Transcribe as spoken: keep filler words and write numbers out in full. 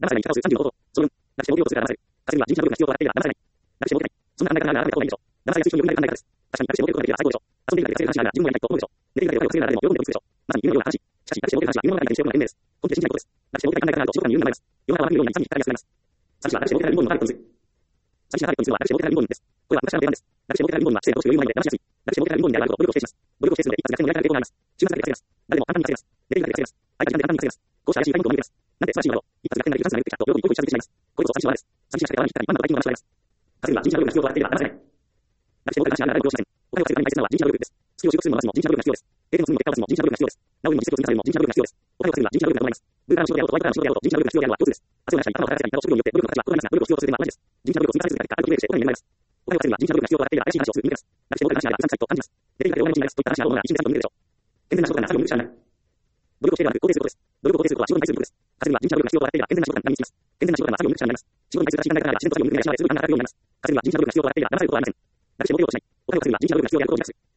騙されないに片をするさんじゅうの方法。総論。なくして目標とするから騙される。かつには人事能力が必要となっているが、騙されない。なくして目的ない。そんな考え方があるのがないでしょう。騙されやすい人による考え方です。確かになくして目的がないというのは最高でしょう。遊んでいるだけで稼ぐ話なら自分もやりたいと思うでしょう。寝ているだけでお金を稼ぐならでも喜んでるでしょう。まさに夢のような話。しかし、なくして目的の話は夢の中にしておくのが賢明です。根拠で信じないことです。なくして目的が考え方があると仕事が言うのになります。世の中は悪いようにさんに語りやすくなります。さんしはなくして目的が日本のターゲットにする。さんしなターゲットにするはなくして目的が日本です。これは昔からの定番です。なくして目的が日本は知性の都市を言うまで騙しやすい。なくして目的が日本にあることを努力を否定します。努力を否定するので一発逆転のやり方で抵抗があります。瞬発だけで稼げます。誰でも簡単に稼げます。寝ているだけで稼げます。相手に時間で簡単に稼げます。こうした怪しい大元を見ています。なんて素晴らしいのだろう。一発逆転なりチャンスが出てきたと喜び恋しちゃってしまいます。これこそ三種の技です。三種なしで側に切ったり、今の大金を騙し取られます。稼ぐには人事能力が必要となっているが騙されない。なくして目的が話は誰も利用しません。お金を稼ぐ場に大切なのは人事能力です。月を仕事するのを出すも人事能力が必要です。停電をするのを結果を出すも人事能力が必要です。なおにも実績を積み重ねるも人事能力が必要です。お金を稼ぐには人事能力が伴います。ブーからの仕事であろうとワイからの仕事であろうと人事能力が必要であるのは共通です。汗を流したり頭を働かせたり他の職業によって努力の価値は異なりますが、努力を必要とする点は同じです。人事能力を積み重ね続けた結果、あるときにしてお金になります。お金を稼ぐには人事能力が必要となっているが怪しい話をする意味です。なくして目的が話はうさんくさいと感じます。寝ているだけでお金持ちになりますといった話はどうもが一瞬で見るでしょう。健全な仕事が作業を無理しない。努力をしているのは肯定することです。努力を肯定することは仕事に対することです。稼ぐには人事能力が必要となっているが健全な仕事が何につきます。健全な仕事が作業を無理しない。仕事に対する正しい考え方が自然と作業を無理しない。すぐに考えられるようになります。稼ぐには人事能力が必要となっているが騙されることはありません。なくして目的をしない。お金を稼ぐには人事能力が必要であることを自覚する。